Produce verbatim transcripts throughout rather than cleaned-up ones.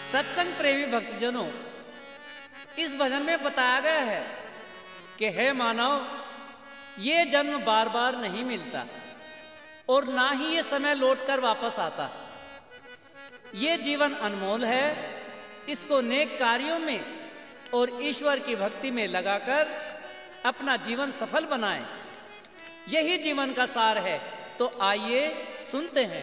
सत्संग प्रेमी भक्तजनों, इस भजन में बताया गया है कि हे मानव, ये जन्म बार बार नहीं मिलता और ना ही ये समय लौटकर वापस आता। ये जीवन अनमोल है, इसको नेक कार्यों में और ईश्वर की भक्ति में लगाकर अपना जीवन सफल बनाएं। यही जीवन का सार है। तो आइए सुनते हैं।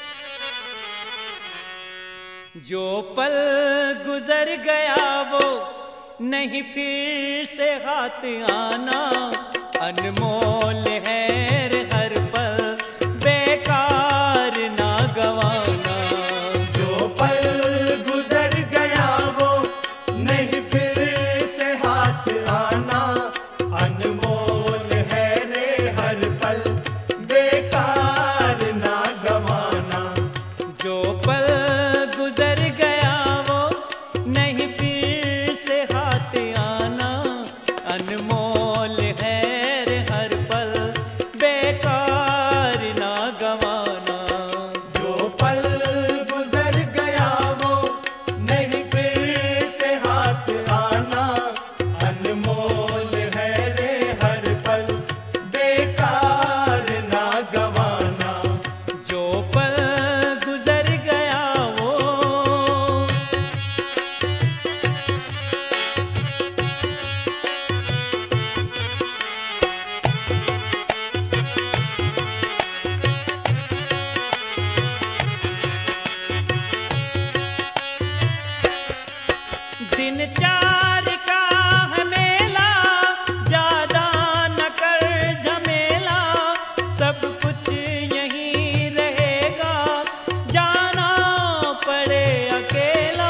जो पल गुजर गया वो नहीं फिर से हाथ आना, अनमोल है हर पल बेकार ना गवाना। जो पल गुजर गया वो नहीं फिर से हाथ आना, अनमोल है रे हर पल बेकार ना गवाना। जो पल गुजर गया वो नहीं फिर से हाथ आना, अनमोल है रे हर पल बेकार ना गवाना। जो पल गुजर गया वो नहीं फिर से हाथ आना, अनमोल है रे हर पल बेकार ना गवाना। जो पल गुजर गया वो दिन चार का है मेला, ज्यादा न कर झमेला, सब कुछ यहीं रहेगा, जाना पड़े अकेला।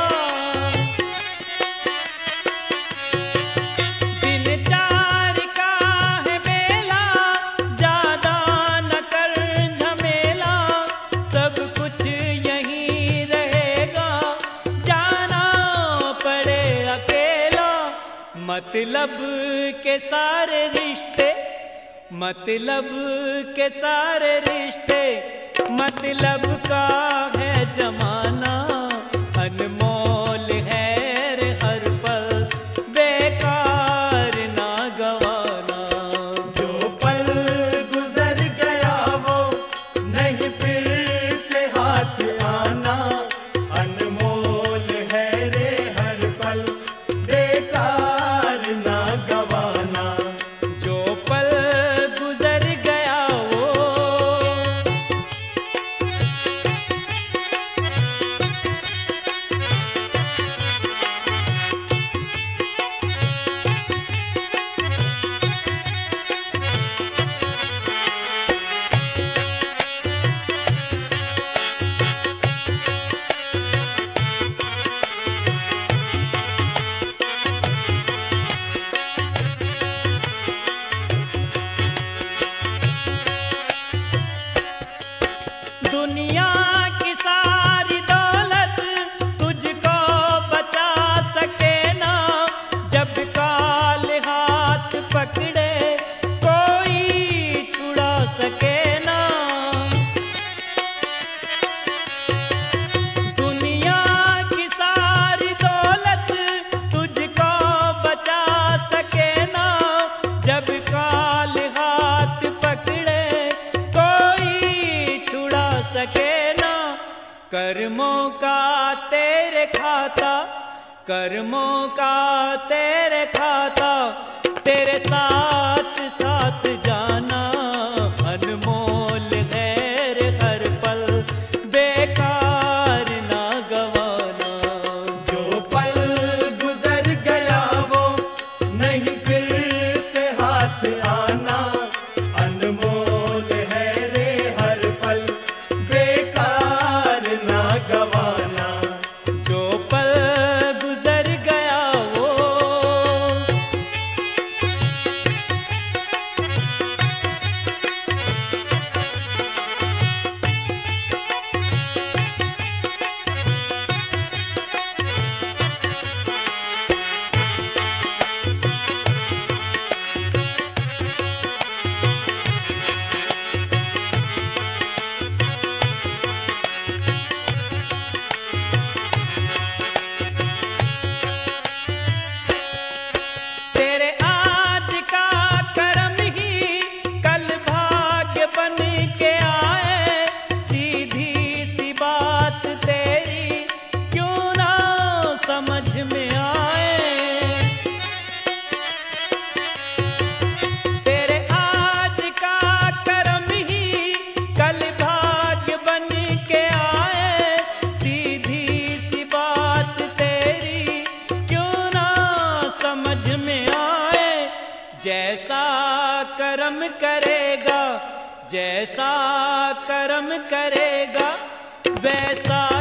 दिन चार का है मेला, ज्यादा न कर झमेला, सब कुछ यहीं रहेगा, जाना पड़े अकेला। मतलब के सारे रिश्ते, मतलब के सारे रिश्ते, मतलब का है जमाना, अनमोल है रे हर पल बेकार ना गवाना। जो पल गुजर गया वो नहीं फिर से हाथ आना, अनमोल है रे हर पल बेकार ना गवाना। जो पल गुजर गया वो दुनिया की सारी दौलत तुझको बचा सके ना, जब काल हाथ पकड़े कोई छुड़ा सके ना। दुनिया की सारी दौलत तुझको बचा सके ना, जब काल हाथ पकड़े कोई छुड़ा सके ना। कर्मों का तेरे खाता, कर्मों का तेरे खाता, तेरे साथ साथ जाना, अनमोल है रे हर पल बेकार ना गवाना। जो पल गुजर गया वो नहीं फिर से हाथ आना, अनमोल है रे हर पल बेकार ना गवाना। जो पल गुजर गया वो करेगा, जैसा कर्म करेगा वैसा